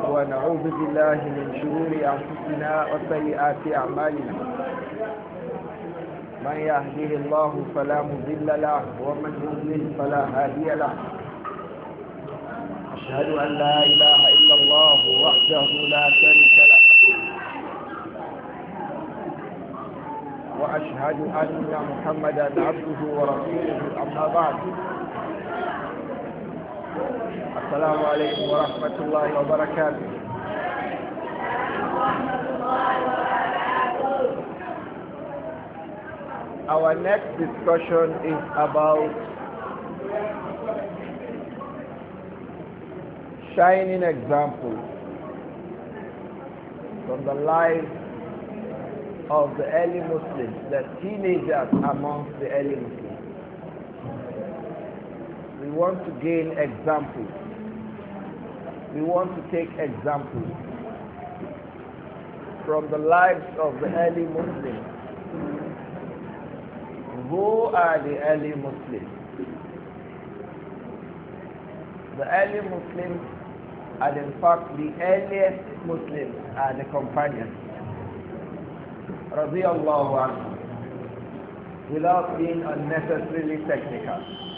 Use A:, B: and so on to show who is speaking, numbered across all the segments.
A: ونعوذ بالله من شرور أنفسنا وسيئات أعمالنا من يهده الله فلا مضل له ومن يضلل فلا هادي له أشهد أن لا إله إلا الله وحده لا شريك له وأشهد أن محمدا عبده ورسوله أما بعد السلام عليكم ورحمة الله وبركاته. Our next discussion is about shining examples from the life of the early Muslims, the teenagers amongst the early Muslims. We want to gain examples. We want to take examples from the lives of the early Muslims. Who are the early Muslims? The early Muslims, and in fact the earliest Muslims, are the companions, radiyallahu anhu, without being unnecessarily technical.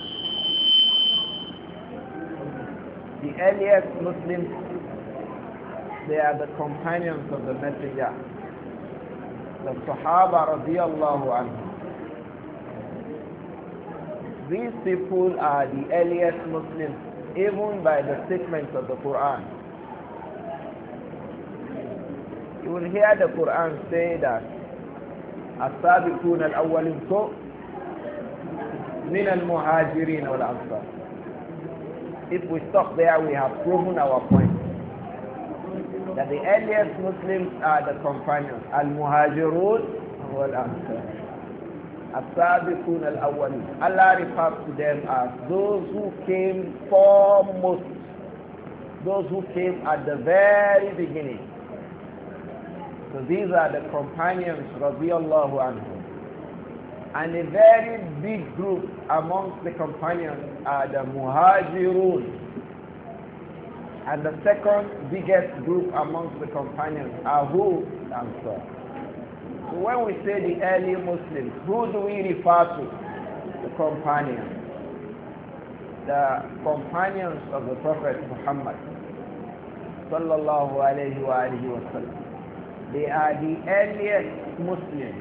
A: The earliest Muslims, they are the companions of the Messenger, the Sahaba radiyallahu anhu. These people are the earliest Muslims, even by the statements of the Quran. You will hear the Quran say that السابقون الأولون من المهاجرين والأنصار. If we stop there, we have proven our point that the earliest Muslims are the companions, al-muhajirun wal-ansar. As-sabiqun al-awwalin. Allah refers to them as those who came foremost, those who came at the very beginning. So these are the companions, radiyallahu anhum. And a very big group amongst the companions are the muhajirun. And the second biggest group amongst the companions are who? Ansar. So when we say the early Muslims, who do we refer to? The companions. The companions of the Prophet Muhammad sallallahu alayhi wa alihi wa sallam. They are the earliest Muslims.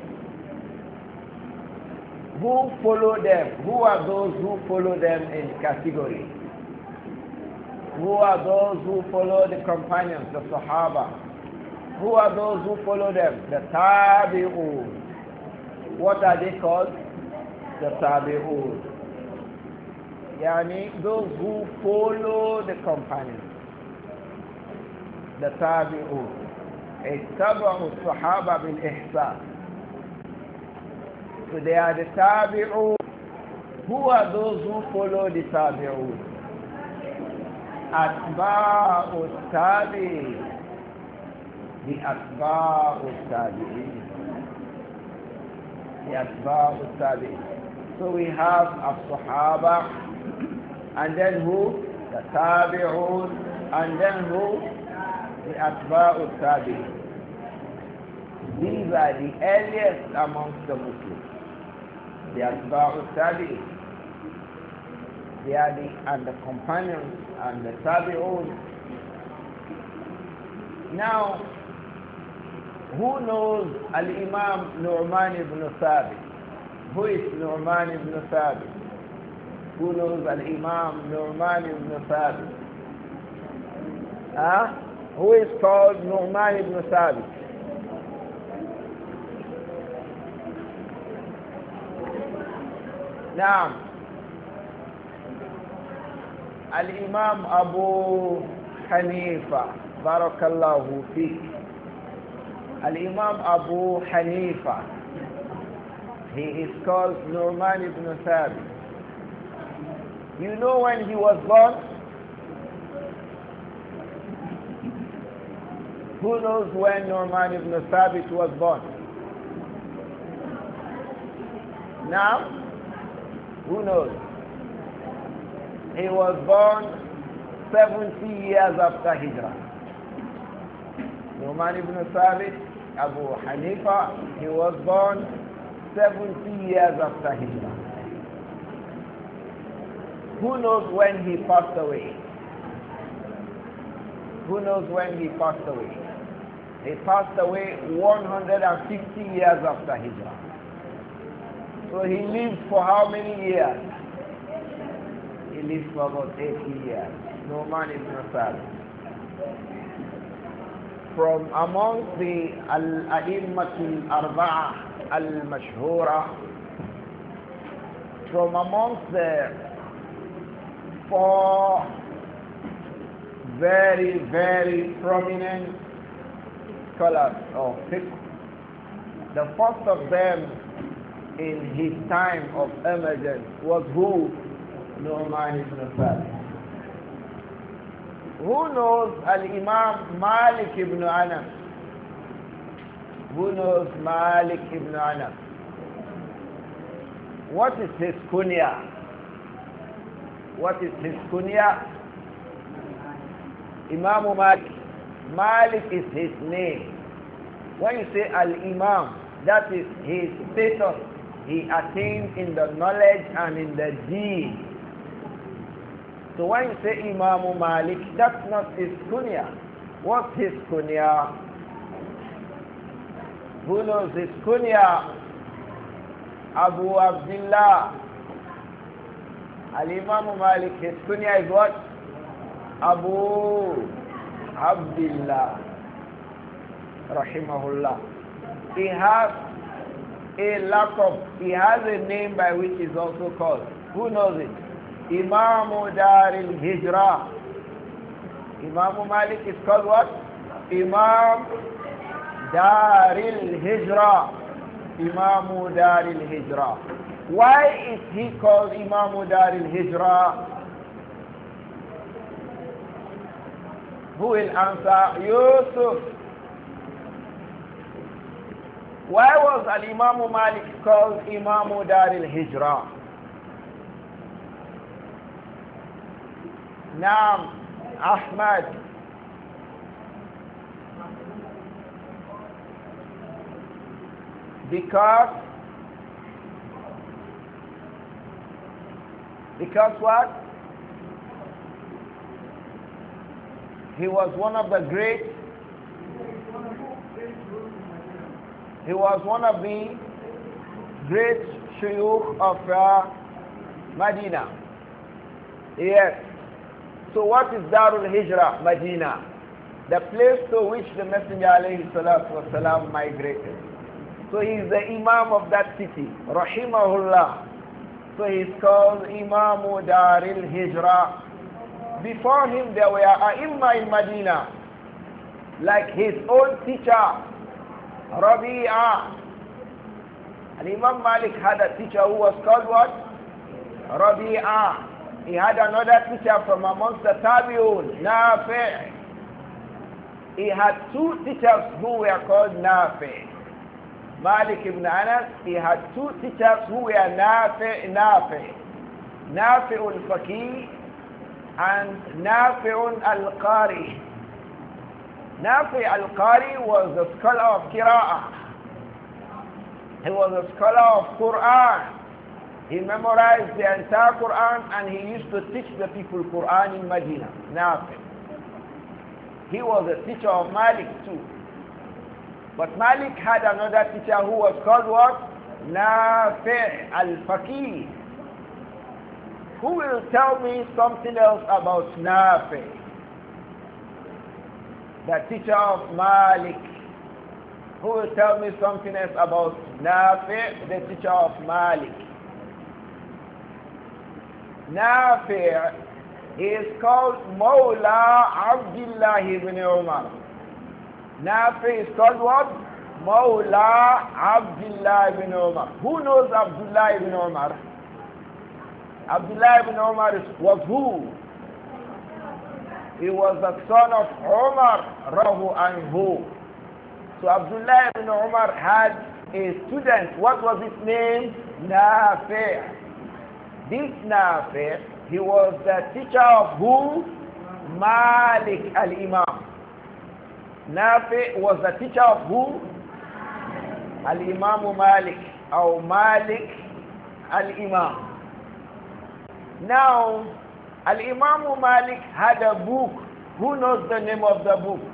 A: Who follow them? Who are those who follow them in category? Who are those who follow the companions, the Sahaba? Who are those who follow them? The Tabi'un. What are they called? The Tabi'un. Yani those who follow the companions. The Tabi'un. اتبعوا الصحابة بالإحسان. So they are the Tabi'un. Who are those who follow the Tabi'un? Atba'u Tabi'in. The Atba'u Tabi'in. The Atba'u Tabi'in. So we have As-Sahaba, and then who? The Tabi'un, and then who? The Atba'u Tabi'in. These are the earliest amongst the Muslims. The Atba'u Tabi'in. They are the companions and the Tabi'un. Now, who knows Al-Imam Nu'man ibn Thabit? Who is Nu'man ibn Thabit? Who knows Al-Imam Nu'man ibn Thabit? Who is called Nu'man ibn Thabit? Now, Al-Imam Abu Hanifa, Barakallahu Fiqh. Al-Imam Abu Hanifa, he is called Nu'man ibn Thabit. You know when he was born? Who knows when Nu'man ibn Thabit was born? Now, who knows? He was born 70 years after Hijrah. Nu'man ibn Thabit, Abu Hanifa, he was born 70 years after Hijrah. Who knows when he passed away? Who knows when he passed away? He passed away 150 years after Hijrah. So he lived for how many years? He lived for about 80 years. Nu'man ibn Thabit. From amongst the Al-A'immatul Arba'a Al-Mashhura, from amongst the 4 very, very prominent scholars of fiqh. The first of them in his time of emergence was who? Nu'man ibn Thabit. Who knows Al-Imam Malik ibn Anas? Who knows Malik ibn Anas? What is his kunya? What is his kunya? Imam Malik. Malik is his name. When you say Al-Imam, that is his status. He attained in the knowledge and in the deed. So when you say Imam Malik, that's not his kunya. What's his kunya? Who knows his kunya? Abu Abdullah. Al-Imam Malik, his kunya is what? Abu Abdullah. Rahimahullah. He has a laqab. He has a name by which he is also called. Who knows it? Imam Dar al-Hijra. Imam Malik is called what? Imam Dar al-Hijra. Imam Dar al-Hijra. Why is he called Imam Dar al-Hijra? Who will answer? Yusuf. Why was Al-Imam Malik called Imam Dar al-Hijra? Naam, Ahmad. Because what? He was one of the great, he was one of the great shuyukh of Medina. Yes. So what is Darul Hijrah? Medina. The place to which the Messenger alayhi salatu wasalam migrated. So he is the Imam of that city. Rahimahullah. So he is called Imam Darul Hijrah. Before him there were A'imma in Medina, like his own teacher, Rabi'a. And Imam Malik had a teacher who was called what? Rabi'a. He had another teacher from amongst the Tabi'un, Nafi'. He had 2 teachers who were called Nafi'. Malik ibn Anas, he had 2 teachers who were Nafi' al-Faqih and Nafi'un al-Qari. Nafi' al-Qari was the scholar of Qira'ah. He was a scholar of Quran. He memorized the entire Quran and he used to teach the people Quran in Medina. Nafi'. He was a teacher of Malik too. But Malik had another teacher who was called what? Nafi' al-Faqih. Who will tell me something else about Nafi'? The teacher of Malik. Who will tell me something else about Nafi', the teacher of Malik? Nafi' is called Mawla Abdullah ibn Umar. Nafi' is called what? Mawla Abdullah ibn Umar. Who knows Abdullah ibn Umar? Abdullah ibn Umar was who? He was the son of Umar Rahu anhu. So Abdullah ibn Umar had a student. What was his name? Nafi'. This Nafi', he was the teacher of who? Malik al-Imam. Nafi was the teacher of who? Al-Imam Malik, or Malik al-Imam. Now, Al-Imam Malik had a book. Who knows the name of the book?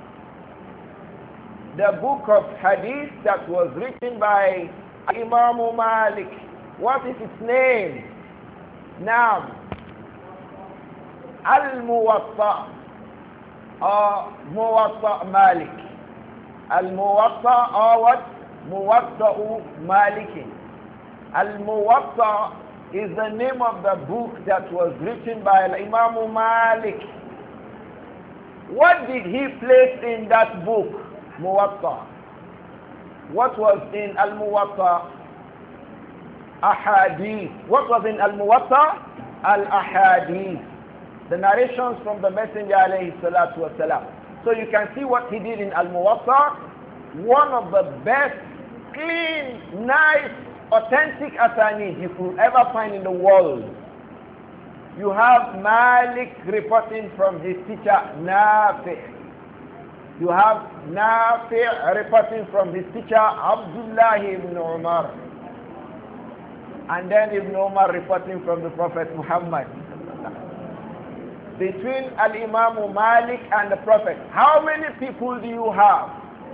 A: The book of hadith that was written by Imam Malik. What is its name? Now, Al-Muwatta, or Muwatta Malik. Al-Muwatta, or what? Muwatta Malik. Al-Muwatta is the name of the book that was written by Imam Malik. What did he place in that book? Muwatta. What was in Al-Muwatta? Ahadith. What was in Al-Muwatta? Al-Ahadith. The narrations from the Messenger alayhi salatu wasalam. So you can see what he did in Al-Muwatta. One of the best, clean, nice, authentic asanid you could ever find in the world. You have Malik reporting from his teacher Nafi. You have Nafi reporting from his teacher Abdullah ibn Umar. And then Ibn Umar reporting from the Prophet Muhammad. Between Al-Imam Malik and the Prophet, how many people do you have?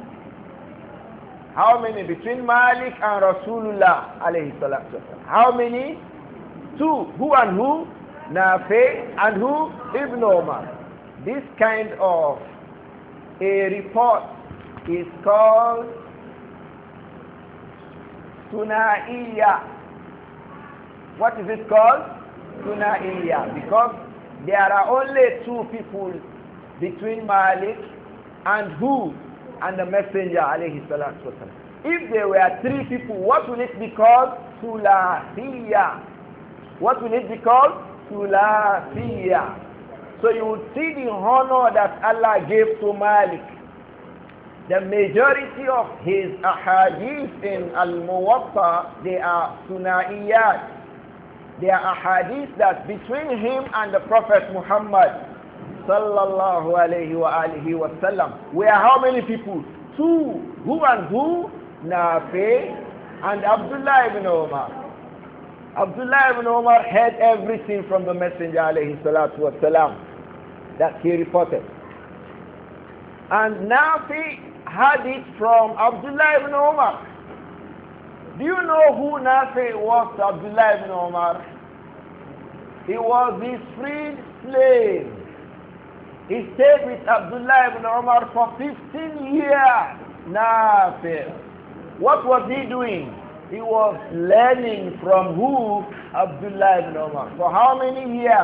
A: How many? Between Malik and Rasulullah alayhi salatu. How many? Two. Who and who? Nafi and who? Ibn Umar. This kind of a report is called Sunaiya. What is it called? Sunaiya. Because there are only two people between Malik and who? And the Messenger alayhi salatu wasalam. If there were three people, what will it be called? Sulasiya. What will it be called? Sulasiya. So you would see the honor that Allah gave to Malik. The majority of his ahadith in Al-Muwatta, they are Sunaiyat. They are ahadith that between him and the Prophet Muhammad sallallahu alayhi wa alihi wa sallam were how many people? Two. Who and who? Nafi and Abdullah ibn Umar. Abdullah ibn Umar heard everything from the Messenger alayhi salatu wa salam that he reported. And Nafi had it from Abdullah ibn Umar. Do you know who Nafi was to Abdullah ibn Umar? He was his freed slave. He stayed with Abdullah ibn Umar for 15 years. Nafi. What was he doing? He was learning from who? Abdullah ibn Umar. For how many years?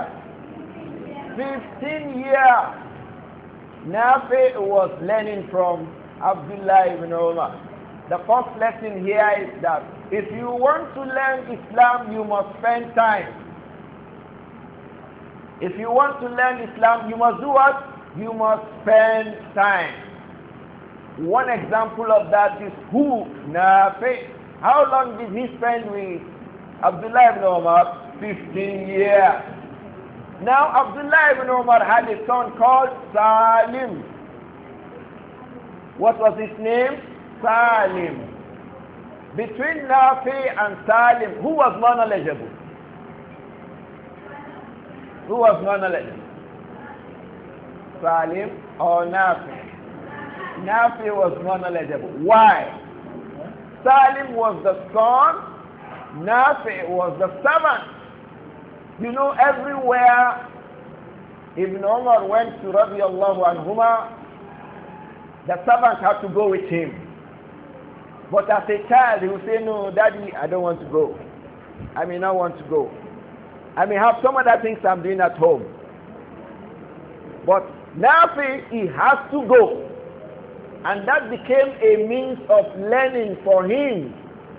A: 15 years. Nafi was learning from Abdullah ibn Umar. The first lesson here is that if you want to learn Islam, you must spend time. If you want to learn Islam, you must do what? You must spend time. One example of that is who? Nafi. How long did he spend with Abdullah ibn Umar? 15 years. Now Abdullah ibn Umar had a son called Salim. What was his name? Salim. Between Nafi and Salim, who was more knowledgeable? Who was more knowledgeable? Salim or Nafi? Nafi was more knowledgeable. Why? Salim was the son, Nafi was the servant. You know, everywhere Ibn Umar went to radiallahu anhuma, the servant had to go with him. But as a child, he would say, no, daddy, I don't want to go. I may not want to go. I may have some other things I'm doing at home. But Nafi, he has to go. And that became a means of learning for him.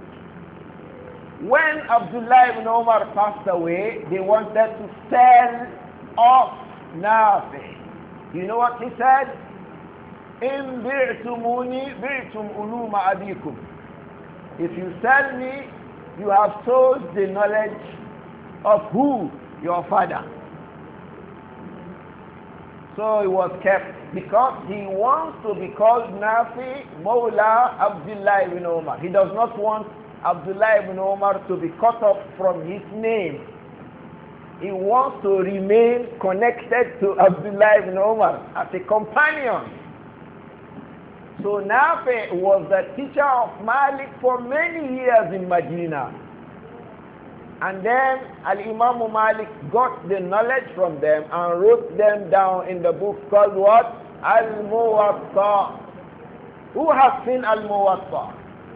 A: When Abdullah ibn Umar passed away, they wanted to sell off Nafi. You know what he said? In bi'tumuni bi'tum uluma abikum. If you sell me, you have sold the knowledge of who? Your father. So it was kept. Because he wants to be called Nafi Mawla Abdullah ibn Umar. He does not want Abdullah ibn Umar to be cut off from his name. He wants to remain connected to Abdullah ibn Umar as a companion. So Nafi was the teacher of Malik for many years in Medina. And then Al-Imam Malik got the knowledge from them and wrote them down in the book called what? Al-Muwatta. Who has seen Al-Muwatta?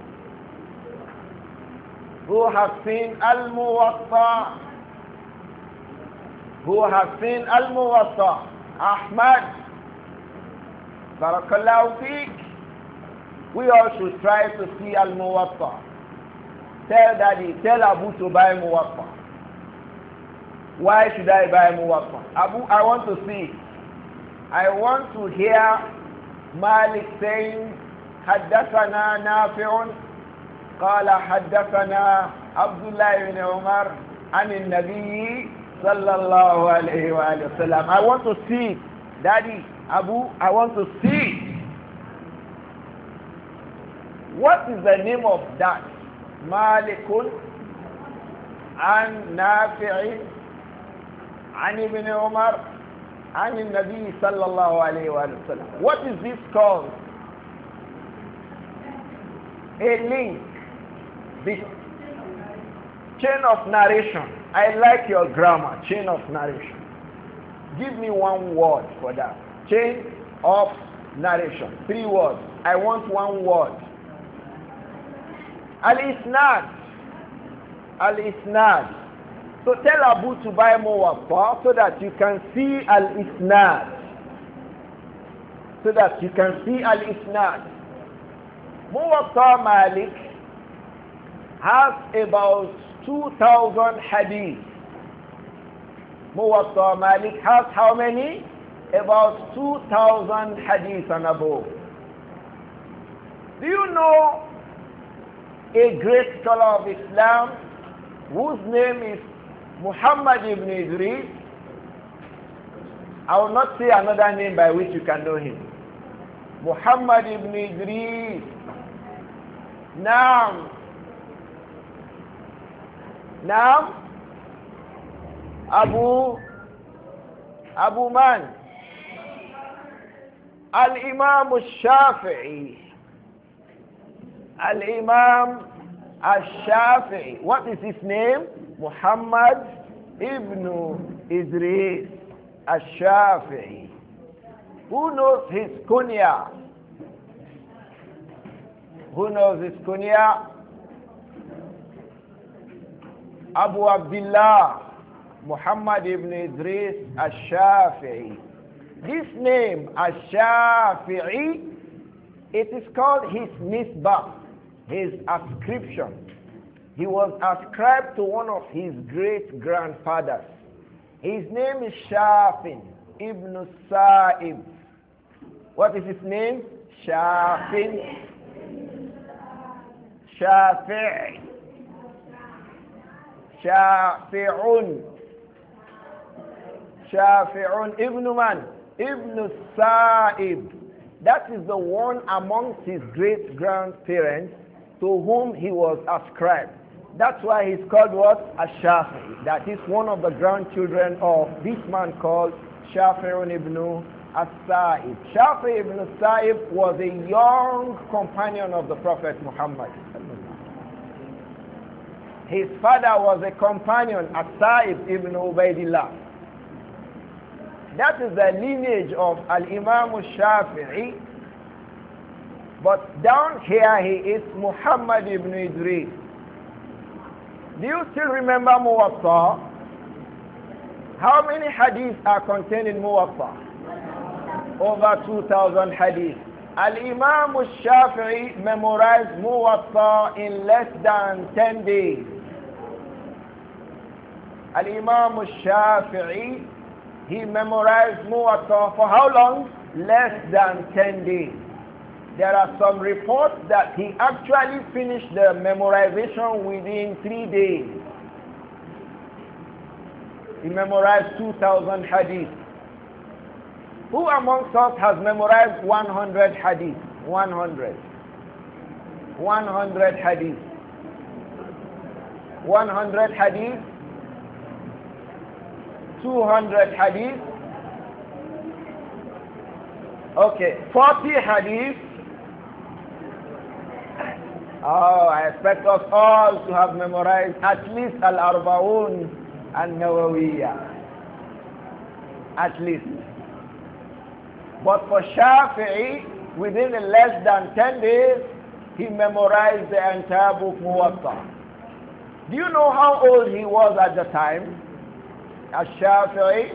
A: Who has seen Al-Muwatta? Who has seen Al-Muwatta? Ahmad. Barakallahu feek. We all should try to see Al-Muwatta. Tell daddy, tell Abu to buy Muwatta. Why should I buy Muwatta? Abu, I want to see. I want to hear Malik saying, حدثنا نافع قال حدثنا عبد الله بن عمر عن النبي صلى الله عليه وآله وسلم. I want to see. Daddy, Abu, I want to see. What is the name of that? مالك عن نافع عن ابن عمر عن النبي صلى الله عليه وآله وسلم. What is this called? A link. The chain of narration. I like your grammar. Chain of narration. Give me one word for that. Chain of narration. 3 words. I want one word. Al-Isnad. Al-Isnad. So tell Abu to buy Muwatta so that you can see Al-Isnad. So that you can see Al-Isnad. Muwatta Malik has about 2,000 hadith. Muwatta Malik has how many? About 2,000 hadith and above. Do you know a great scholar of Islam whose name is Muhammad ibn Idris? I will not say another name by which you can know him. Muhammad ibn Idris. Naam. Naam. Abu Man. Al-Imam al-Shafi'i. Al-Imam al-Shafi'i. What is his name? Muhammad ibn Idris al-Shafi'i. Who knows his kunya? Who knows his kunya? Abu Abdullah Muhammad ibn Idris al-Shafi'i. This name al-Shafi'i, it is called his nisbah, his ascription. He was ascribed to one of his great-grandfathers. His name is Shafin ibn Sa'ib. What is his name? Shafin. Shafi'. Shafi'un. Shafi'un ibn man? Ibn Sa'ib. That is the one amongst his great-grandparents to whom he was ascribed. That's why he's called what? Ash-Shafi'i. That is one of the grandchildren of this man called Shafi'un ibn As-Sa'ib. Shafi' ibn Sa'ib was a young companion of the Prophet Muhammad. His father was a companion, As-Sa'ib ibn Ubaidillah. That is the lineage of Al-Imam al-Shafi'i. But down here he is Muhammad ibn Idris. Do you still remember Muwatta? How many hadiths are contained in Muwatta? Over 2,000 hadiths. Al-Imam al-Shafi'i memorized Muwatta in less than 10 days. Al-Imam al-Shafi'i, he memorized Muwatta for how long? Less than 10 days. There are some reports that he actually finished the memorization within 3 days. He memorized 2,000 hadith. Who amongst us has memorized 100 hadith? 100. 100 hadith. 100 hadith. 200 hadith. Okay, 40 hadith. Oh, I expect us all to have memorized at least Al-Arba'un An-Nawawiyya. At least. But for Shafi'i, within less than 10 days, he memorized the entire book Muwatta. Do you know how old he was at the time? Ash-Shafi'i.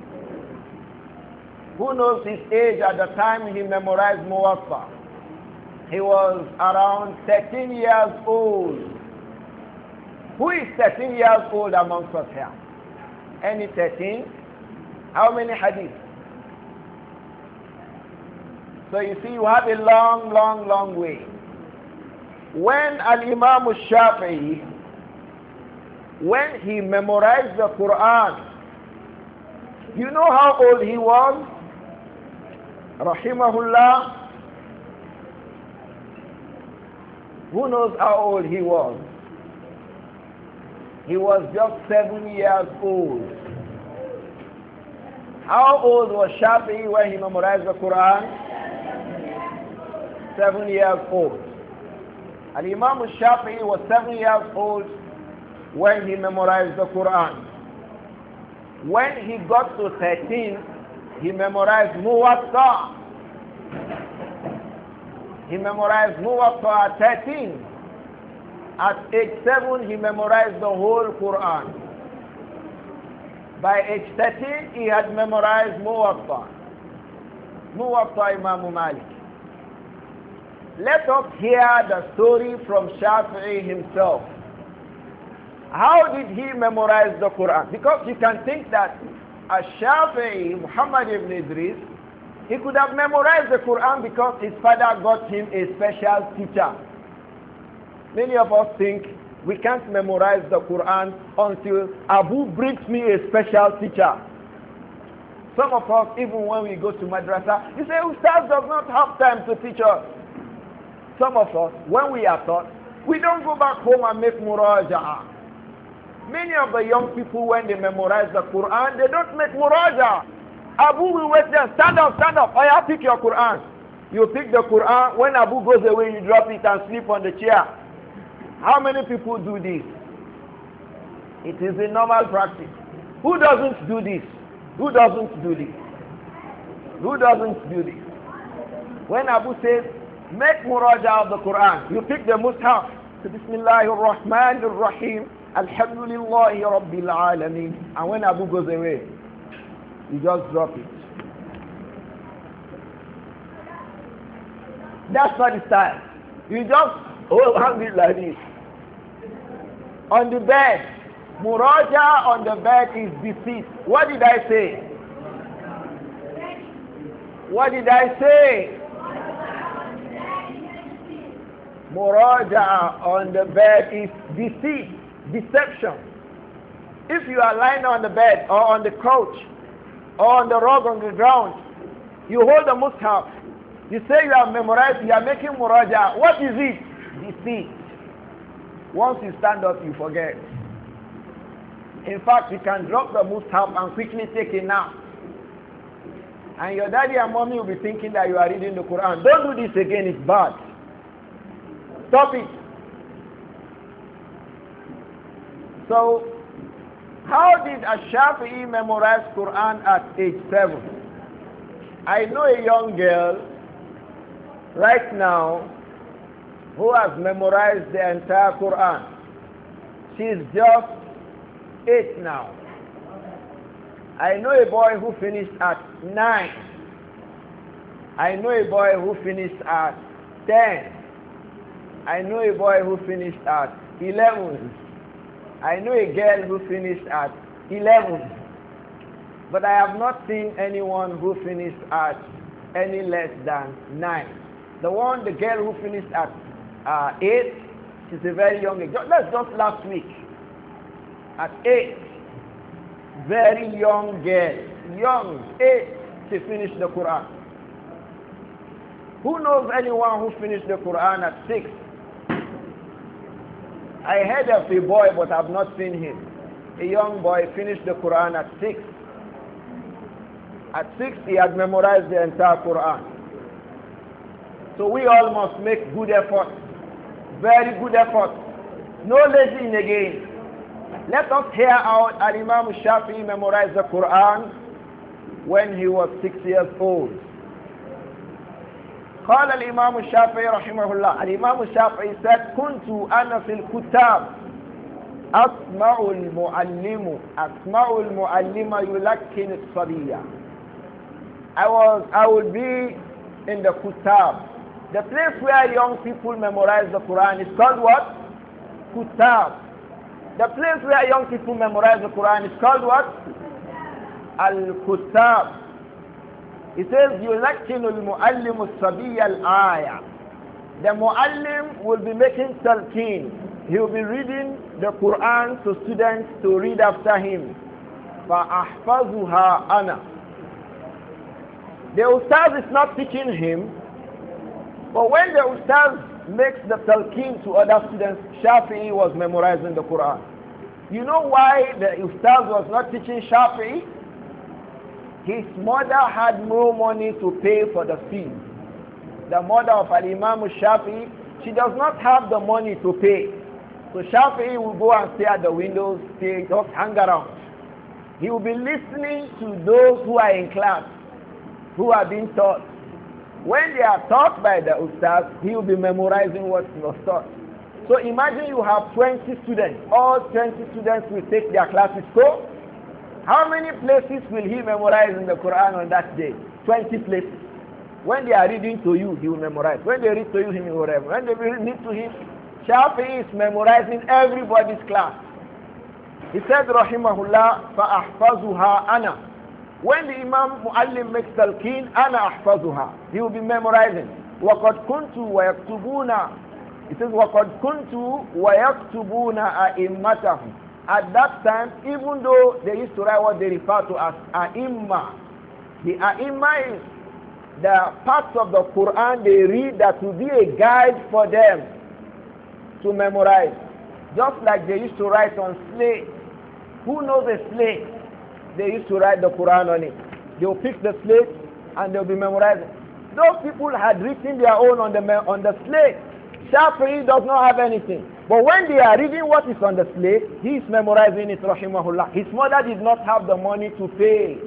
A: Who knows his age at the time he memorized Muwatta? He was around 13 years old. Who is 13 years old amongst us here? Any 13? How many hadith? So you see, you have a long way. When Al-Imam al-Shafi'i, when he memorized the Quran, you know how old he was? Rahimahullah. Who knows how old he was? He was just 7 years old. How old was Shafi'i when he memorized the Quran? 7 years old. And Imam al-Shafi'i was 7 years old when he memorized the Quran. When he got to 13, he memorized Muwatta. He memorized Muwatta at 13. At age 7, he memorized the whole Quran. By age 13, he had memorized Muwatta. Muwatta Imam Malik. Let us hear the story from Shafi'i himself. How did he memorize the Quran? Because you can think that Shafi'i, Muhammad ibn Idris, he could have memorized the Quran because his father got him a special teacher. Many of us think we can't memorize the Quran until Abu brings me a special teacher. Some of us, even when we go to madrasa, you say, Ustaz does not have time to teach us. Some of us, when we are taught, we don't go back home and make muraja'a. Many of the young people, when they memorize the Quran, they don't make muraja'a. Abu will wait there, stand up, I have pick your Quran. You pick the Quran, when Abu goes away, you drop it and sleep on the chair. How many people do this? It is a normal practice. Who doesn't do this? Who doesn't do this? Who doesn't do this? When Abu says, make muraja of the Quran, you pick the Mus'haf. So, Bismillahir Rahmanir Rahim, Alhamdulillahi Rabbil Alameen. And when Abu goes away, you just drop it. That's not the style. You just hold it like this. On the bed, muraja on the bed is deceit. What did I say? What did I say? Muraja on the bed is deceit, deception. If you are lying on the bed or on the couch or on the rug on the ground, you hold the Mus'haf. You say you have memorized, you are making muraja. What is it? Deceit. Once you stand up, you forget. In fact, you can drop the Mus'haf and quickly take a nap. And your daddy and mommy will be thinking that you are reading the Quran. Don't do this again, it's bad. Stop it. So, how did Ash-Shafi'i memorize Quran at age 7? I know a young girl right now who has memorized the entire Quran. She is just 8 now. I know a boy who finished at 9. I know a boy who finished at 10. I know a boy who finished at 11. I know a girl who finished at 11. But I have not seen anyone who finished at any less than 9. The girl who finished at 8, she's a very young age. That's just last week. At 8. Very young girl. Young, 8. she finished the Quran. Who knows anyone who finished the Quran at 6? I heard of a boy, but I've not seen him. A young boy finished the Quran at 6. At 6, he had memorized the entire Quran. So we all must make good effort. Very good effort. No lazying again. Let us hear out Al-Imam Shafi'i memorized the Quran when he was 6 years old. قال الإمام الشافعي رحمه الله الإمام الشافعي said كنت أنا في الكتاب أسمع المعلم يلقن الصبية. I will be in the kutab. The place where young people memorize the Quran is called what? Kutab. The place where young people memorize the Quran is called what? Al-Kutab. It says, يُلَكِّنُ الْمُعَلِّمُ الصَّبِيَّ الْآيَةِ. The muallim will be making talqeen. He will be reading the Quran to students to read after him. فَأَحْفَظُهَا أَنَا. The ustaz is not teaching him, but when the ustaz makes the talqeen to other students, Shafi'i was memorizing the Quran. You know why the ustaz was not teaching Shafi'i? His mother had no money to pay for the fee. The mother of Al-Imam Shafi'i, she does not have the money to pay. So Shafi'i will go and stay at the windows, stay, just hang around. He will be listening to those who are in class, who are being taught. When they are taught by the ustaz, he will be memorizing what was taught. So imagine you have 20 students. All 20 students will take their classes. So how many places will he memorize in the Quran on that day? 20 places. When they are reading to you, he will memorize. When they read to you, he will memorize. When they read to him, Shafi'i is memorizing everybody's class. He said, Rahimahullah, فَأَحْفَظُهَا أَنَا. When the Imam Muallim makes talqeen, أَنَا أَحْفَظُهَا. He will be memorizing. وَقَدْ كُنْتُ وَيَكْتُبُونَ. It says, وَقَدْ كُنْتُ وَيَكْتُبُونَ أَئِمَّتَهُمْ. At that time, even though they used to write what they refer to as A'imma, the A'imma is the parts of the Quran they read that will be a guide for them to memorize. Just like they used to write on slate. Who knows a slate? They used to write the Quran on it. They'll pick the slate and they'll be memorizing. Those people had written their own on the slate. Shafi'i does not have anything. But when they are reading what is on the slate, he is memorizing it, rahimahullah. His mother did not have the money to pay.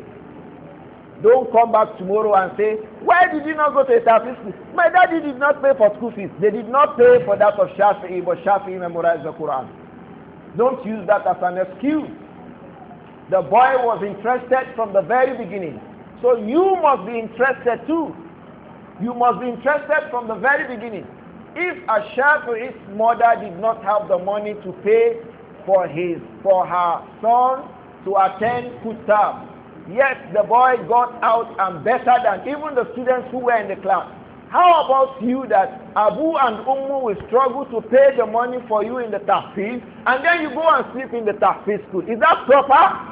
A: Don't come back tomorrow and say, why did you not go to a Tafiz school? My daddy did not pay for school fees. They did not pay for that of Shafi'i, but Shafi'i memorized the Quran. Don't use that as an excuse. The boy was interested from the very beginning. So you must be interested too. You must be interested from the very beginning. If a Shafi'i's mother did not have the money to pay for her son to attend Kutab, yes, the boy got out and better than even the students who were in the class. How about you that Abu and Ummu will struggle to pay the money for you in the tahfiz and then you go and sleep in the tahfiz school? Is that proper?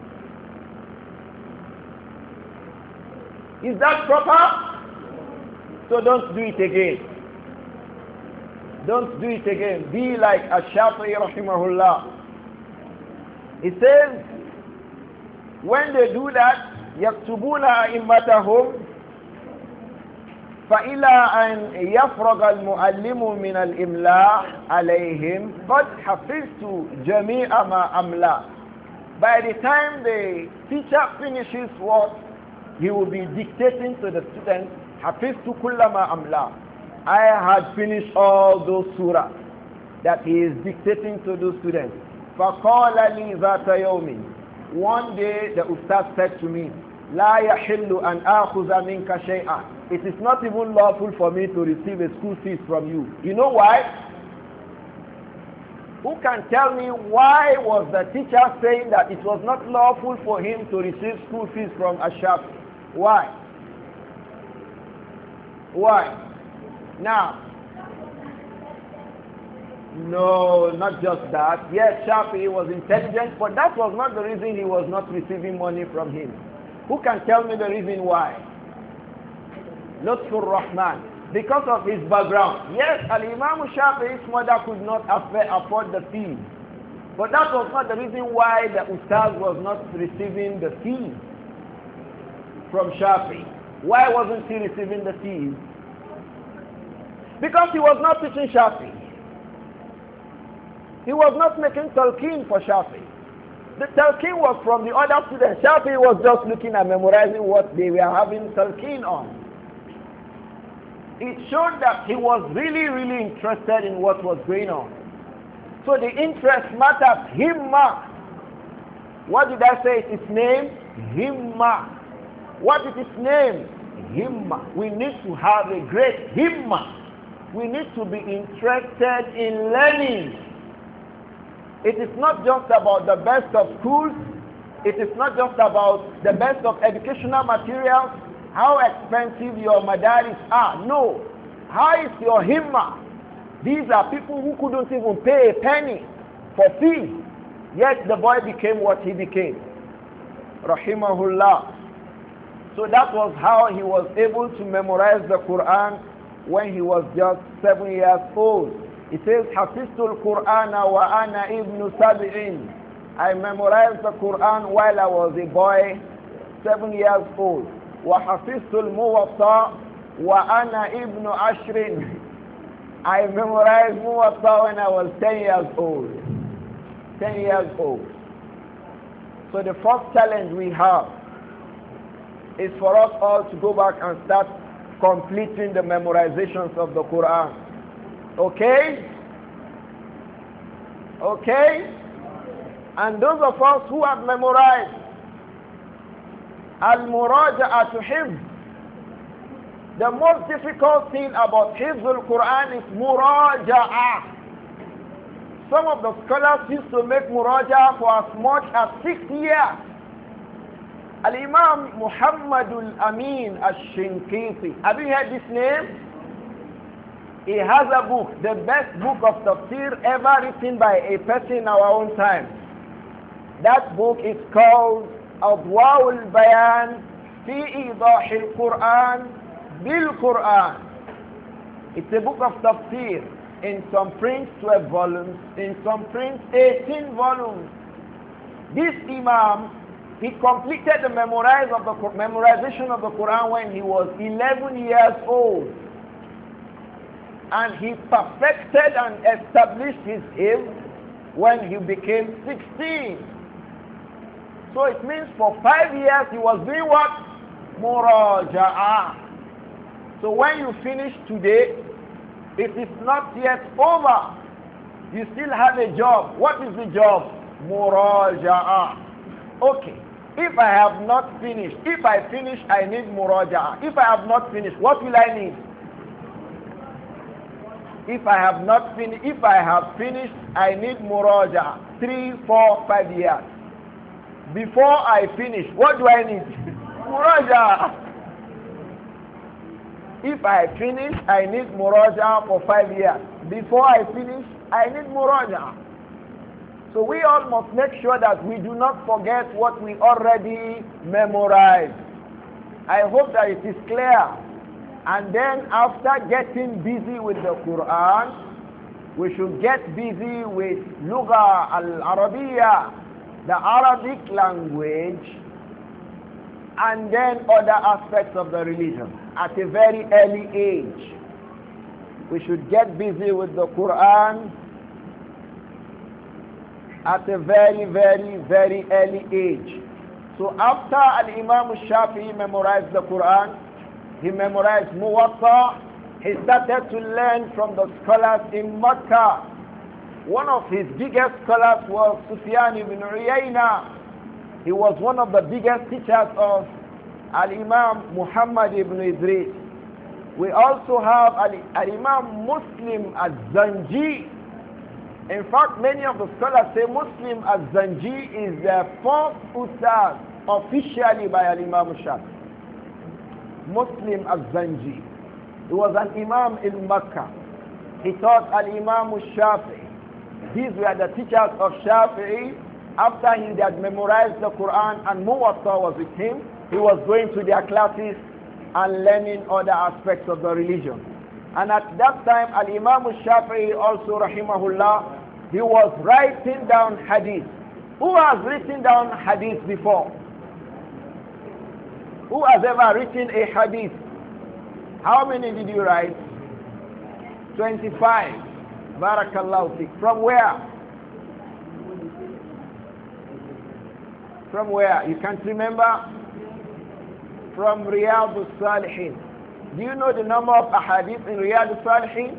A: Is that proper? So don't do it again. Don't do it again. Be like Ash-Shafi'i rahimahullah. He says, when they do that, يَكْتُبُونَ أَئِمَّتَهُمْ فَإِلَىٰ أَنْ يَفْرَغَ الْمُعَلِّمُ مِنَ الْإِمْلَاءِ عَلَيْهِمْ قَدْ حَفِظْتُ جَمِيعَ مَا أَمْلَى. By the time the teacher finishes what he will be dictating to the students, حَفِظْتُ كُلَّ مَا أَمْلَى. I had finished all those surahs that he is dictating to those students. فَقَالَ لِي ذَاتَ يَوْمٍ. One day the Ustaz said to me, لَا يَحِلُّ أَنْ آخُذَ مِنْكَ شَيْئًا. It is not even lawful for me to receive a school fees from you. You know why? Who can tell me why was the teacher saying that it was not lawful for him to receive school fees from Ash-Shafi'i? Why? Why? Now, no, not just that. Yes, Shafi'i was intelligent, but that was not the reason he was not receiving money from him. Who can tell me the reason why? Lutfur Rahman. Because of his background. Yes, Al-Imam Shafi'i's mother could not afford the fee. But that was not the reason why the Ustaz was not receiving the fee from Shafi'i. Why wasn't he receiving the fee? Because he was not teaching Shafi'i. He was not making talqeen for Shafi'i. The talqeen was from the other students. Shafi'i was just looking at memorizing what they were having talqeen on. It showed that he was really, really interested in what was going on. So the interest matters. Himma. What did I say is its name? Himma. What is its name? Himma. We need to have a great himma. We need to be interested in learning. It is not just about the best of schools. It is not just about the best of educational materials, how expensive your madaris are. No. How is your himma? These are people who couldn't even pay a penny for fees. Yet the boy became what he became. Rahimahullah. So that was how he was able to memorize the Quran when he was just 7 years old. It says, Hafiztul Qur'ana wa ana ibn sab'in. I memorized the Quran while I was a boy, 7 years old. Wa hafiztul Muwatta wa ana ibn ashrin. I memorized Muwatta when I was 10 years old. 10 years old. So the first challenge we have is for us all to go back and start completing the memorizations of the Quran. Okay? Okay? And those of us who have memorized Al-Muraja'atu Hifz. The most difficult thing about Hifz al-Quran is Muraja'ah. Some of the scholars used to make Muraja'ah for as much as 6 years. Al-Imam Muhammadul Amin al-Shinkiti. Have you heard this name? He has a book, the best book of tafsir ever written by a person in our own time. That book is called Adwa'ul Bayan fi Idahil Quran bil Quran. It's a book of tafsir. In some prints 12 volumes, in some prints 18 volumes. This Imam, he completed the memorization of the Quran when he was 11 years old. And he perfected and established his hifz when he became 16. So it means for 5 years he was doing what? Muraja'ah. So when you finish today, it is not yet over. You still have a job. What is the job? Muraja'ah. Okay. If I have not finished, if I finish, I need Muraja'ah. If I have not finished, what will I need? If I have not finished, if I have finished, I need Muraja'ah. 3, 4, 5 years. Before I finish, what do I need? Muraja'ah. If I finish, I need Muraja'ah for 5 years. Before I finish, I need Muraja'ah. So we all must make sure that we do not forget what we already memorized. I hope that it is clear. And then after getting busy with the Quran, we should get busy with Lugha al-Arabiya, the Arabic language, and then other aspects of the religion at a very early age. We should get busy with the Quran at a very, very, very early age. So after Al-Imam Shafi'i memorized the Quran, he memorized Muwatta, he started to learn from the scholars in Makkah. One of his biggest scholars was Sufyan ibn Uyayna. He was one of the biggest teachers of Al-Imam Muhammad ibn Idris. We also have Al-Imam Muslim al-Zanji. In fact, many of the scholars say Muslim al-Zanji is the fourth ustaz officially by Al-Imam Shafi. Muslim al-Zanji. He was an imam in Makkah. He taught Al-Imam Shafi. These were the teachers of Shafi'i. After he had memorized the Quran and Muwatta was with him, He was going to their classes and learning other aspects of the religion. And at that time, Al-Imam al-Shafi'i also, rahimahullah, he was writing down hadith. Who has written down hadith before? Who has ever written a hadith? How many did you write? 25. Barakallahu fiqh. From where? From where? You can't remember? From Riyadh al-Salihin. Do you know the number of ahadith in Riyadh al-Salihin?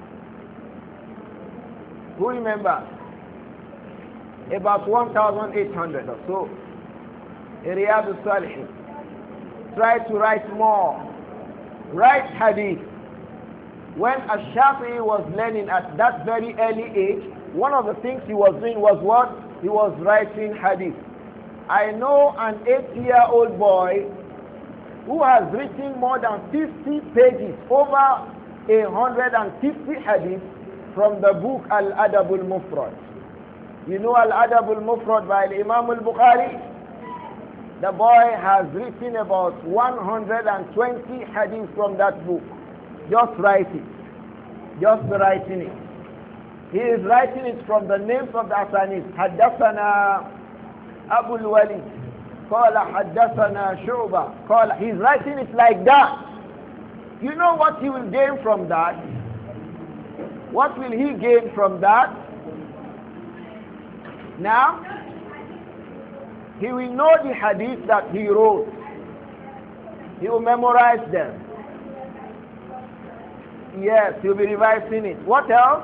A: Who remembers? About 1,800 or so. In Riyadh al-Salihin. Try to write more. Write hadith. When Ash-Shafi'i was learning at that very early age, one of the things he was doing was what? He was writing hadith. I know an 8-year-old boy who has written more than 50 pages, over 150 hadith from the book Al-Adab al-Mufrad. You know Al-Adab al-Mufrad by Imam al-Bukhari? The boy has written about 120 hadith from that book. Just write it. Just writing it. He is writing it from the names of the Asanid. Haddathana Abu al-Walid. Qala haddathana Shu'ba. Qala. He's writing it like that. You know what he will gain from that? What will he gain from that? Now, he will know the hadith that he wrote. He will memorize them. Yes, he'll be revising it. What else?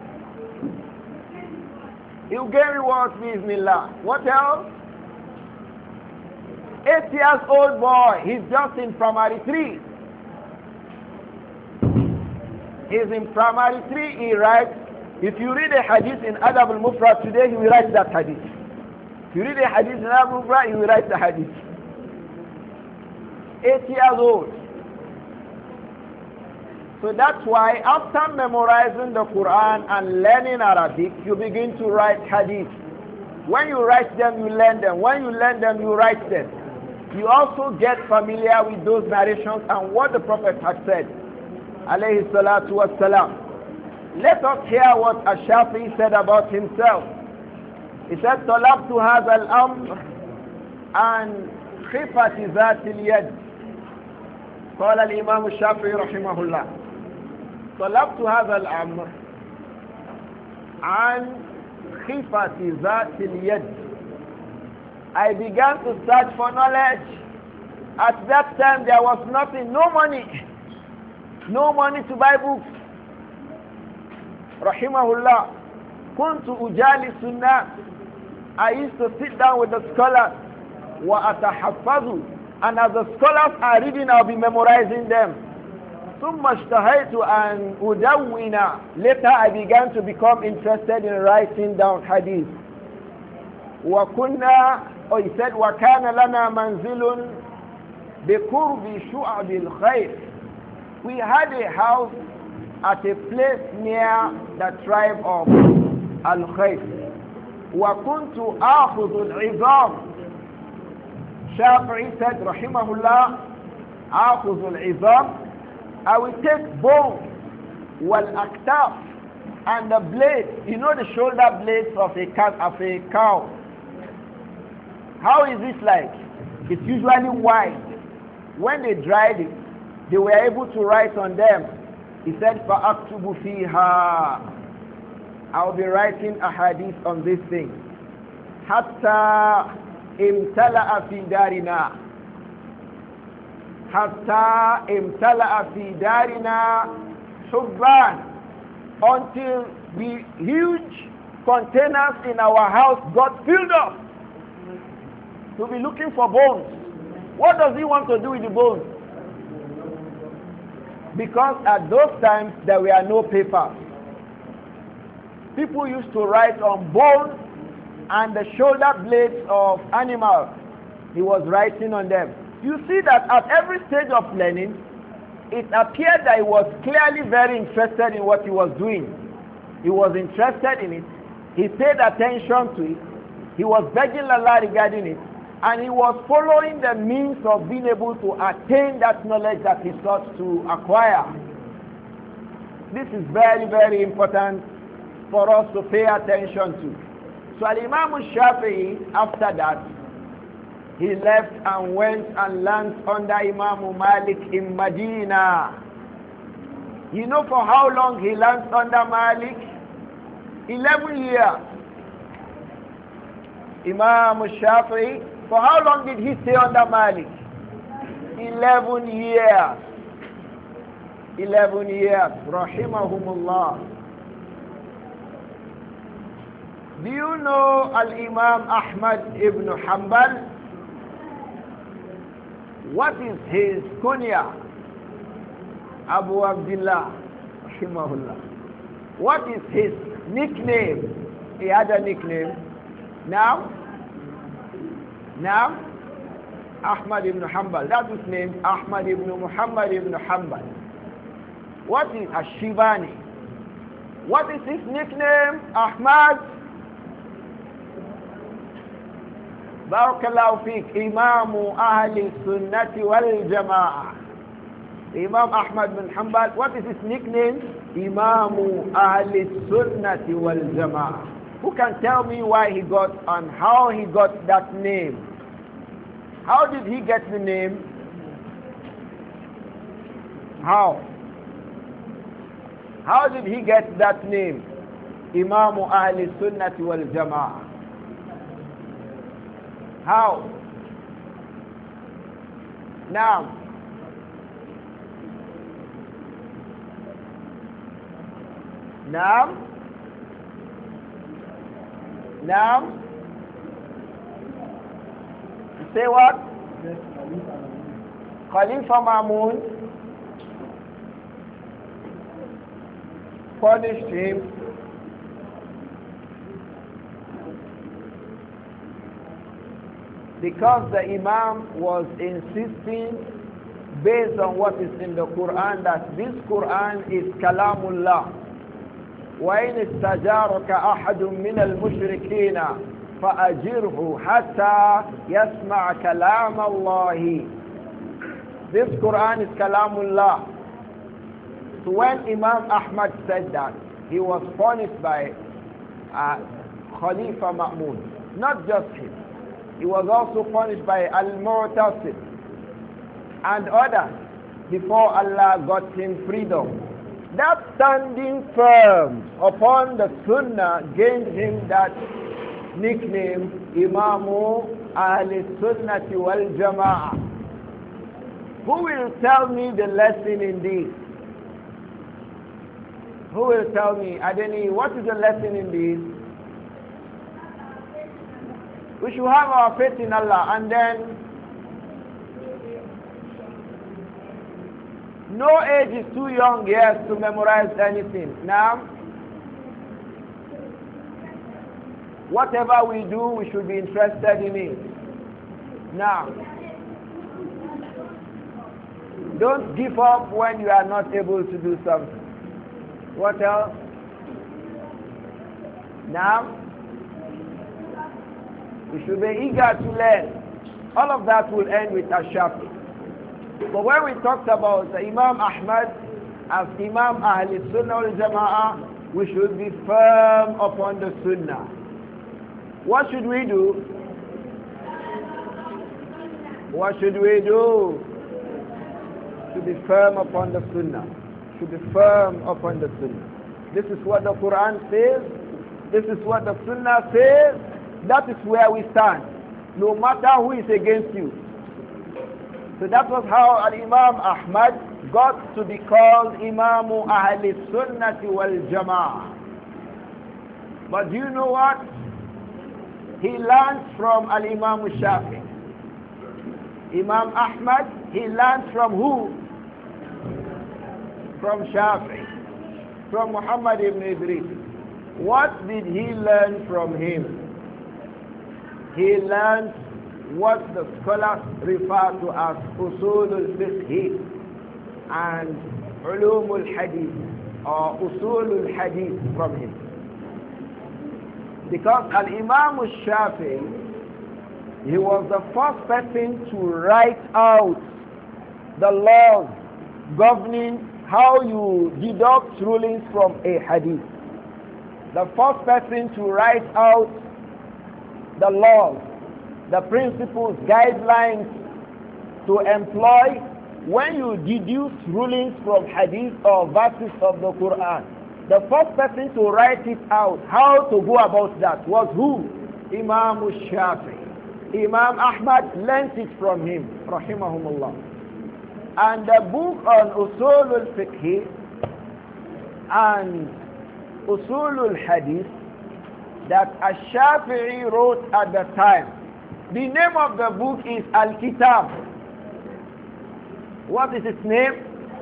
A: He'll get rewards, bismillah. What else? 8 years old boy. He's just in primary 3. He's in primary 3. He writes. If you read a hadith in Adab al-Mufrad today, he will write that hadith. If you read a hadith in Adab al-Mufrad, he will write the hadith. 8 years old. So that's why after memorizing the Quran and learning Arabic, you begin to write hadith. When you write them, you learn them. When you learn them, you write them. You also get familiar with those narrations and what the Prophet had said. Alayhi salatu wassalam. Let us hear what Ash-Shafi'i said about himself. He said, طلبت هذا الأمر عن خفة ذات اليد. قال الإمام الشافعي رحمه الله طلبت هذا الأمر عن خفة ذات اليد. I began to search for knowledge. At that time there was nothing, no money to buy books. Rahimahullah. كنت أجالس الناس. I used to sit down with the scholars. وأتحفظ. And as the scholars are reading, I'll be memorizing them. ثم اشتهيت أن أدون. Later I began to become interested in writing down hadith. وكنا, he said, وكان لنا منزل بقرب شعب الخير. We had a house at a place near the tribe of Al-Khayf. وكنت آخذ العظام. Shafi'i said, rahimahullah, آخذ العظام. I will take bone, wal-aktaf, and the blades. You know the shoulder blades of a cat, of a cow. How is it like? It's usually wide. When they dried it, they were able to write on them. He said, فَأَكْتُبُ فِيهَا. I will be writing a hadith on this thing. حَتَّى امتلأ في دارنا. حتى امتلأ في دارنا حبان. Until the huge containers in our house got filled up. To be looking for bones. What does he want to do with the bones? Because at those times there were no papers. People used to write on bones and the shoulder blades of animals. He was writing on them. You see that at every stage of learning, it appeared that he was clearly very interested in what he was doing. He was interested in it. He paid attention to it. He was begging Allah regarding it. And he was following the means of being able to attain that knowledge that he sought to acquire. This is very, very important for us to pay attention to. So Al-Imam al-Shafi'i, after that, he left and went and learned under Imam Malik in Medina. You know for how long he learned under Malik? 11 years. Imam al-Shafi'i, for how long did he stay under Malik? 11 years. 11 years. Rahimahumullah. Do you know Al-Imam Ahmad ibn Hanbal? What is his kunya? Abu Abdullah. Rahimahullah. What is his nickname? He had a nickname. Now, Ahmad ibn Hanbal. That is named Ahmad ibn Muhammad ibn Hanbal. What is Ashibani? What is his nickname? Ahmad. Barakallahu fiqh. Imam Ahli Sunnati wal Jama'ah. Imam Ahmad bin Hanbal. What is his nickname? Imam Ahli Sunnati wal Jama'ah. Who can tell me why he got and how he got that name? How did he get the name? How? How did he get that name? Imam Ahli Sunnati wal Jama'ah. How? Now, you say what? Khalifa Ma'mun punished him because the Imam was insisting based on what is in the Quran that this Quran is Kalamullah. وَإِنِ اسْتَجَارَكَ أَحَدٌ مِّنَ الْمُشْرِكِينَ فَأَجِرْهُ حَتَّى يَسْمَعَ كَلَامَ اللَّهِ. This Quran is Kalamullah. So when Imam Ahmad said that, he was punished by Khalifa Ma'mun. Not just him. He was also punished by Al-Mu'tasim and others before Allah got him freedom. That standing firm upon the Sunnah gained him that nickname, Imam Ahli Sunnati wal Jama'ah. Who will tell me the lesson in this? Who will tell me, Adeni, what is the lesson in this? We should have our faith in Allah, and then no age is too young yet to memorize anything. Now, whatever we do, we should be interested in it. Now, don't give up when you are not able to do something. What else? Now, we should be eager to learn. All of that will end with Ash-Shafi. But when we talked about Imam Ahmad as Imam Ahl Sunnah wal Jama'ah, we should be firm upon the Sunnah. What should we do? What should we do? To be firm upon the Sunnah. To be firm upon the Sunnah. This is what the Quran says. This is what the Sunnah says. That is where we stand. No matter who is against you. So that was how Al-Imam Ahmad got to be called Imam Ahli Sunnati wal Jama'ah. But do you know what? He learned from Al-Imam Shafi. Imam Ahmad, he learned from who? From Shafi. From Muhammad ibn Idris. What did he learn from him? He learned what the scholars refer to as Usul al-Fiqh and Ulum al-Hadith or Usul al-Hadith from him. Because Al-Imam al-Shafi, He was the first person to write out the laws governing how you deduct rulings from a hadith. The first person to write out the laws, the principles, guidelines to employ when you deduce rulings from hadith or verses of the Quran. The first person to write it out, how to go about that, was who? Imam al-Shafi'i. Imam Ahmad learnt it from him, rahimahumullah. And the book on Usul al-Fiqh and Usul al-Hadith that al-Shafi'i wrote at the time, the name of the book is Al-Kitab. What is its name?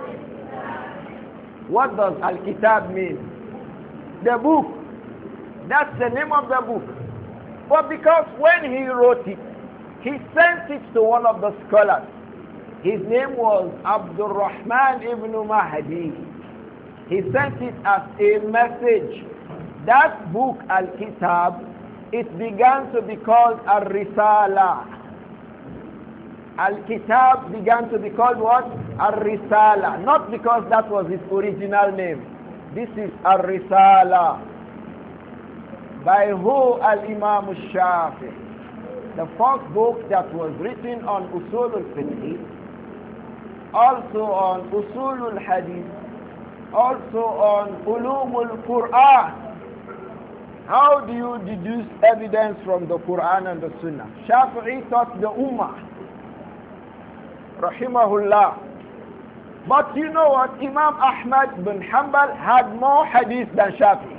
A: What does Al-Kitab mean? The book. That's the name of the book. But because when he wrote it, he sent it to one of the scholars. His name was Abdul Rahman ibn Mahdi. He sent it as a message. That book, Al-Kitab, it began to be called Al-Risala. Al-Kitab began to be called what? Al-Risala. Not because that was his original name. This is Al-Risala. By who? Al-Imam al-Shafi'i. The first book that was written on Usul al-Fiqh, also on Usul al-Hadith, also on Ulum al-Quran. How do you deduce evidence from the Quran and the Sunnah? Shafi'i taught the Ummah, rahimahullah. But you know what? Imam Ahmad bin Hanbal had more hadith than Shafi'i.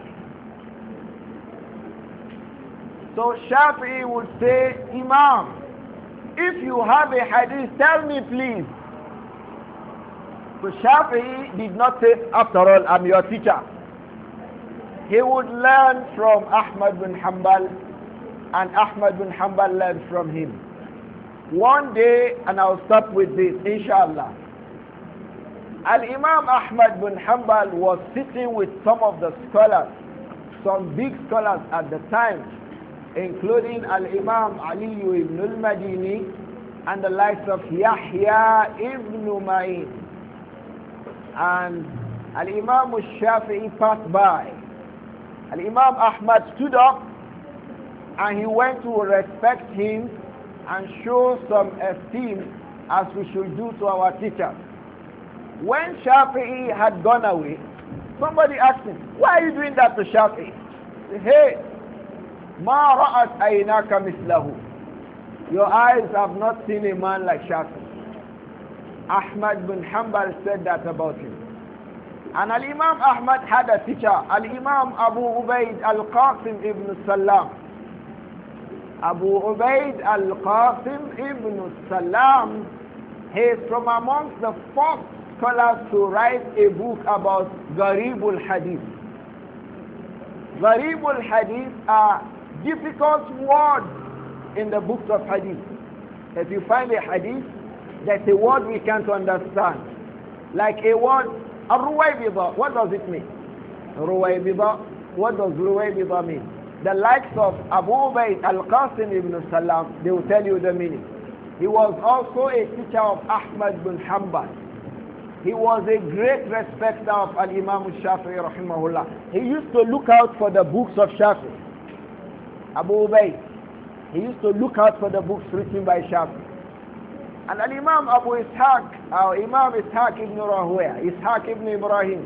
A: So Shafi'i would say, Imam, if you have a hadith, tell me please. So Shafi'i did not say, after all, I'm your teacher. He would learn from Ahmad bin Hanbal, and Ahmad bin Hanbal learned from him. One day, and I'll stop with this, inshallah. Al-Imam Ahmad bin Hanbal was sitting with some of the scholars, some big scholars at the time, including Al-Imam Ali ibn al-Madini and the likes of Yahya ibn Ma'in. And Al-Imam al-Shafi'i passed by. Al-Imam Ahmad stood up and he went to respect him and show some esteem as we should do to our teacher. When Shafi'i had gone away, somebody asked him, why are you doing that to Shafi'i? He said, hey, ma ra'at aynaka mislahu. Your eyes have not seen a man like Shafi'i. Ahmad bin Hanbal said that about him. And Al-Imam Ahmad had a teacher, Al-Imam Abu Ubaid Al-Qasim ibn Salam. Abu Ubaid Al-Qasim ibn Salam, he is from amongst the first scholars to write a book about Gharib al-Hadith. Gharib al-Hadith are difficult words in the books of Hadith. If you find a Hadith, that's a word we can't understand. Like a word, Ruwaybida, what does it mean? Ruwaybida, what does Ruwaybida mean? The likes of Abu Ubaid Al-Qasim ibn Salam, they will tell you the meaning. He was also a teacher of Ahmad bin Hanbal. He was a great respecter of Al-Imam al-Shafi'i rahimahullah. He used to look out for the books of Shafi'i. Abu Ubaid, he used to look out for the books written by Shafi'i. And Al-Imam Abu Ishaq, or Imam Ishaq ibn Rahuya, Ishaq ibn Ibrahim,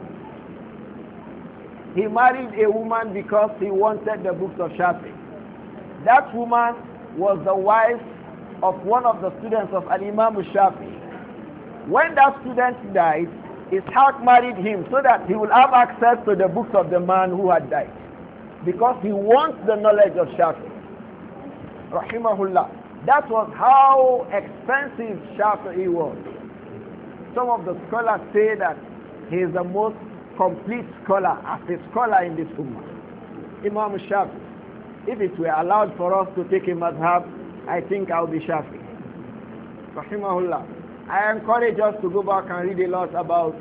A: he married a woman because he wanted the books of Shafi'i. That woman was the wife of one of the students of Al-Imam al-Shafi'i. When that student died, Ishaq married him so that he will have access to the books of the man who had died. Because he wants the knowledge of Shafi'i. Rahimahullah. That was how expensive Shafi'i was. Some of the scholars say that he is the most complete scholar, as a scholar in this ummah. Imam Shafi'i. If it were allowed for us to take a madhab, I think I'll be Shafi'i. Rahimahullah. I encourage us to go back and read a lot about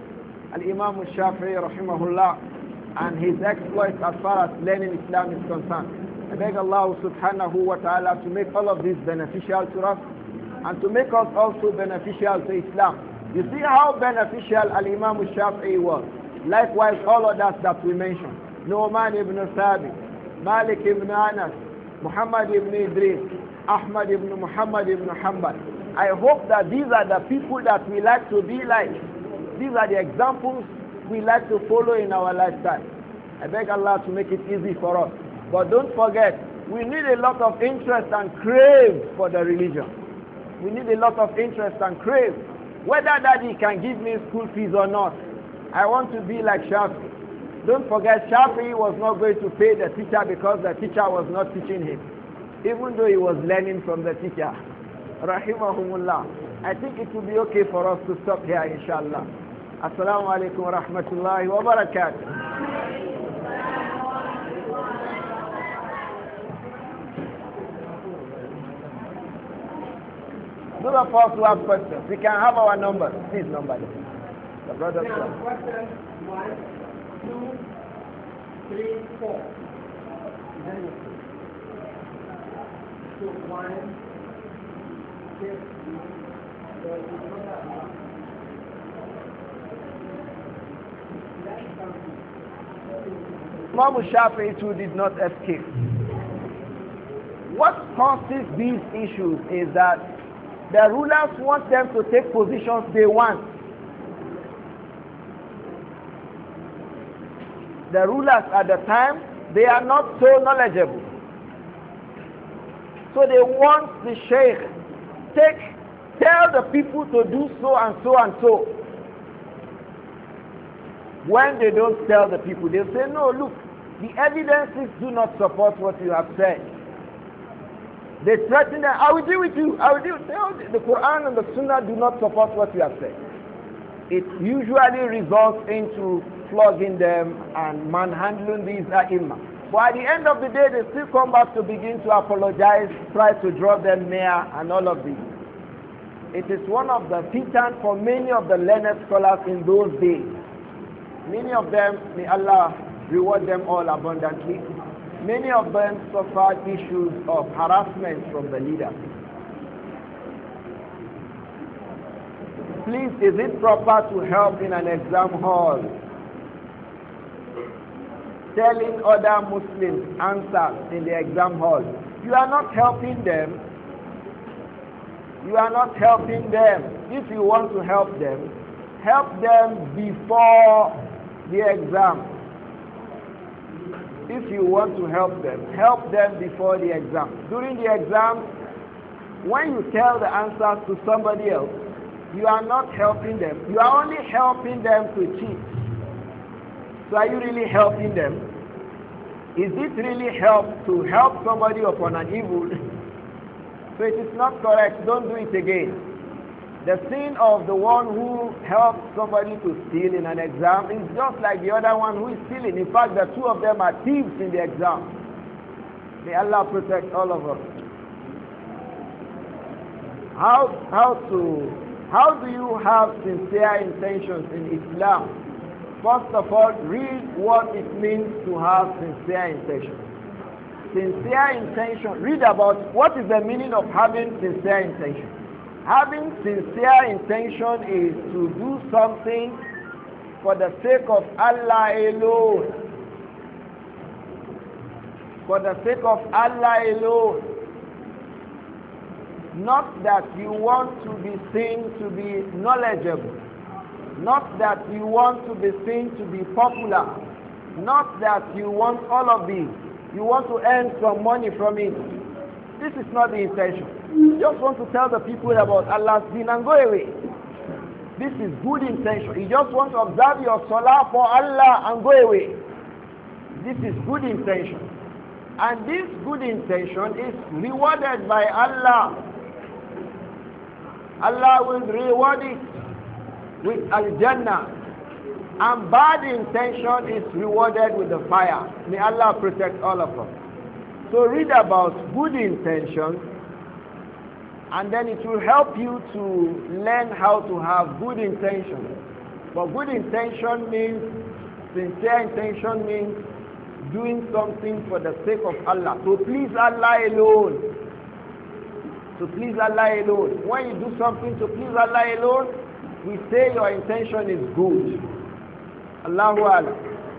A: Al-Imam Shafi'i rahimahullah and his exploits as far as learning Islam is concerned. I beg Allah subhanahu wa ta'ala to make all of this beneficial to us and to make us also beneficial to Islam. You see how beneficial Al-Imam Shafi'i was. Likewise, all others that we mentioned. Nu'man ibn Thabit, Malik ibn Anas, Muhammad ibn Idris, Ahmad ibn Muhammad ibn Hanbal. I hope that these are the people that we like to be like. These are the examples we like to follow in our lifestyle. I beg Allah to make it easy for us. But don't forget, we need a lot of interest and crave for the religion. We need a lot of interest and crave. Whether daddy can give me school fees or not, I want to be like Shafi. Don't forget, Shafi was not going to pay the teacher because the teacher was not teaching him, even though he was learning from the teacher. Rahimahumullah. I think it will be okay for us to stop here, inshallah. Assalamu alaikum wa rahmatullahi wa barakatuh. Those of us who have questions, we can have our numbers. Please number them. The brothers.
B: Question 1, 2, 3, 4. So 1, 6,
A: Imam Shafi'i too did not escape. What causes these issues is that the rulers want them to take positions they want. The rulers at the time, they are not so knowledgeable. So they want the sheikh, tell the people to do so and so and so. When they don't tell the people, they say, no, look, the evidences do not support what you have said. They threaten them, I will deal with you, I will deal with you. The Quran and the Sunnah do not support what you have said. It usually results into flogging them and manhandling these ai*imah. But at the end of the day, they still come back to begin to apologize, try to draw them near and all of this. It is one of the fitan for many of the learned scholars in those days. Many of them, may Allah reward them all abundantly. Many of them suffered issues of harassment from the leaders. Please, is it proper to help in an exam hall? Telling other Muslims answers in the exam hall. You are not helping them. You are not helping them. If you want to help them before the exam. If you want to help them before the exam. During the exam, when you tell the answers to somebody else, you are not helping them. You are only helping them to cheat. So are you really helping them? Is it really help to help somebody upon an evil? So it is not correct. Don't do it again. The sin of the one who helps somebody to steal in an exam is just like the other one who is stealing. In fact, the two of them are thieves in the exam. May Allah protect all of us. How do you have sincere intentions in Islam? First of all, read what it means to have sincere intentions. Sincere intention, read about what is the meaning of having sincere intention. Having sincere intention is to do something for the sake of Allah alone. For the sake of Allah alone. Not that you want to be seen to be knowledgeable. Not that you want to be seen to be popular. Not that you want all of these. You want to earn some money from it. This is not the intention. You just want to tell the people about Allah's deen and go away. This is good intention. You just want to observe your salah for Allah and go away. This is good intention. And this good intention is rewarded by Allah. Allah will reward it with Al-Jannah. And bad intention is rewarded with the fire. May Allah protect all of us. So read about good intentions, and then it will help you to learn how to have good intentions. But good intention means, sincere intention means doing something for the sake of Allah, to please Allah alone. To please Allah alone. When you do something to please Allah alone, we say your intention is good. Allahu Akbar.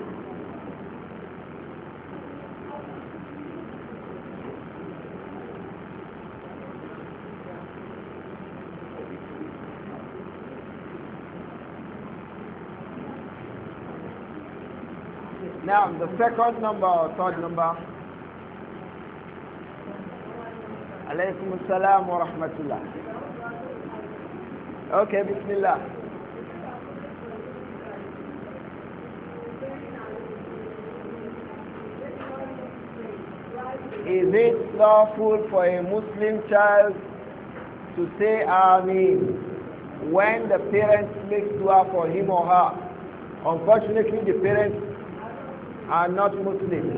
A: Now, the second number or third number. Alaykum assalam wa rahmatullah. Okay, bismillah. Is it lawful for a Muslim child to say Ameen when the parents make dua for him or her? Unfortunately, the parents are not Muslims.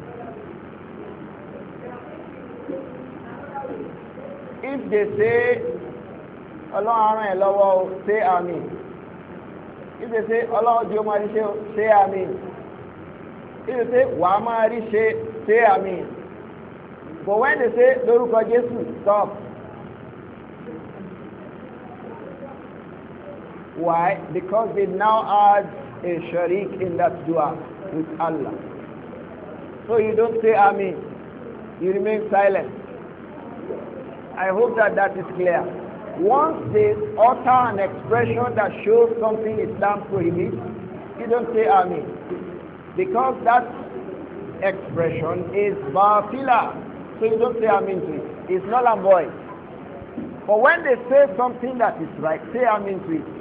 A: If they say, Allah say Ameen. If they say, Allah say Ameen. If they say, Wamari say Ameen. But when they say, Doruko Jesu, stop. Why? Because they now add a sharik in that dua with Allah. So you don't say Ameen. You remain silent. I hope that that is clear. Once they utter an expression that shows something Islam prohibits, you don't say Ameen. Because that expression is batila. So you don't say Ameen to it. It's null and void. But when they say something that is right, say Ameen to it.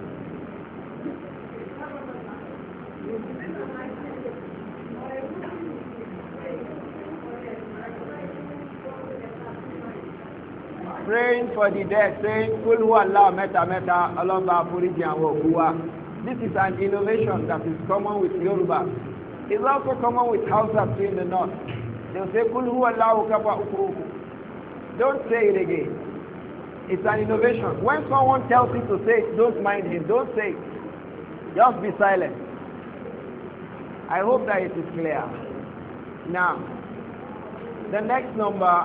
A: Praying for the dead, saying, Kul huwa Allah meta meta, Allah ba'afuriji wa. This is an innovation that is common with Yoruba. It's also common with Hausa in the north. They'll say, Kul huwa Allah kapa ukuruku. Don't say it again. It's an innovation. When someone tells you to say it, don't mind him. Don't say it. Just be silent. I hope that it is clear. Now, the next number,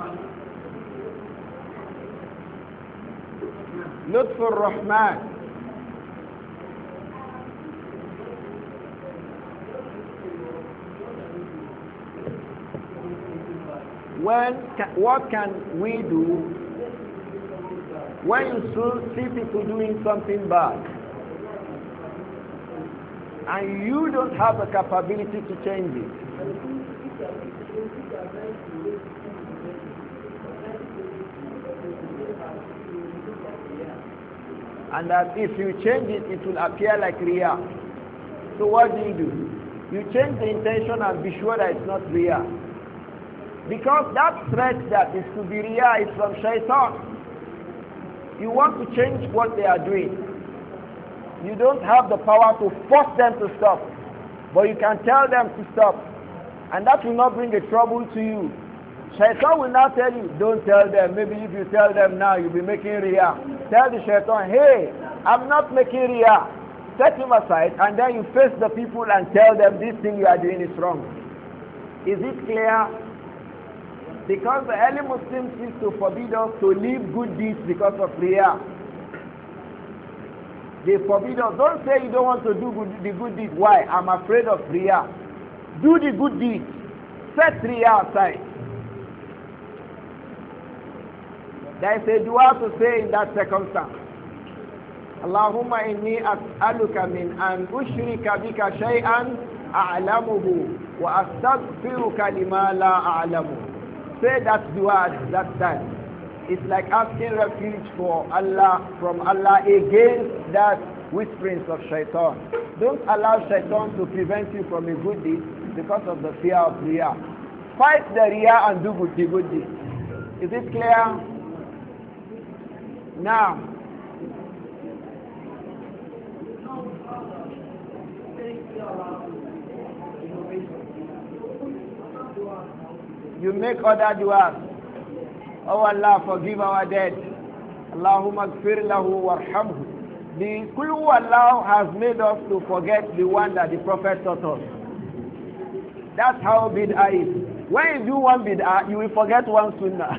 A: Lutfur Rahman. What can we do when you see people doing something bad and you don't have the capability to change it? And that if you change it, it will appear like Riyah. So what do? You change the intention and be sure that it's not Riyah. Because that threat that is to be Riyah is from Shaitan. You want to change what they are doing. You don't have the power to force them to stop. But you can tell them to stop. And that will not bring a trouble to you. Shaitan will not tell you, don't tell them. Maybe if you tell them now, you'll be making Riyah. Tell the Shaitan, hey, I'm not making Riyah. Set him aside and then you face the people and tell them this thing you are doing is wrong. Is it clear? Because the early Muslims used to forbid us to leave good deeds because of Riyah. They forbid us. Don't say you don't want to do the good deed. Why? I'm afraid of Riyah. Do the good deed. Set Riyah aside. There is a dua to say in that circumstance. Allahumma inni as'aluka min an ushrika bika shay'an a'lamuhu wa astaghfiruka lima la a'lamu. Say that dua at that time. It's like asking refuge for Allah, from Allah against that whisperings of shaitan. Don't allow shaitan to prevent you from a good deed because of the fear of Riyah. Fight the Riyah and do the good deed. Is it clear? Now, you make other du'as. Oh Allah, forgive our dead. Allahumma gfir lahu warhamhu. The Kulu Allah has made us to forget the one that the Prophet taught us. That's how bid'ah is. When you do one bid'ah, you will forget one sunnah.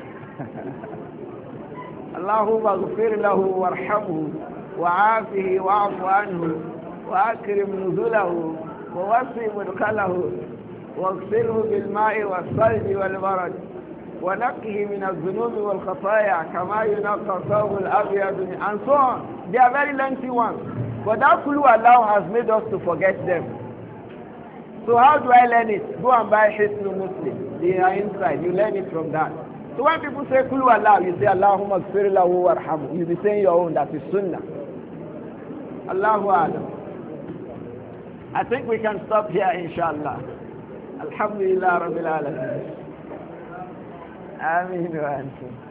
A: Allahumma ghfir lahu warhamhu wa'afihi wa'afu anhu wa'akrim nuzulahu ووسع مدخله واغسله بالماء والثلج والبرد ونقه من الذنوب والخطايا كما ينقى الثوب الأبيض and so on. They are very lengthy ones. But that Kulu Allah has made us to forget them. So how do I learn it? Go and buy Hisnu Muslim. They are inside. You learn it from that. So when people say Kulu Allah, you say Allahumma gfir lahu warhamu. You be saying your own. That is Sunnah. Allahu Alam. I think we can stop here, inshallah. Alhamdulillah Rabbil Alameen. Ameen wa antum.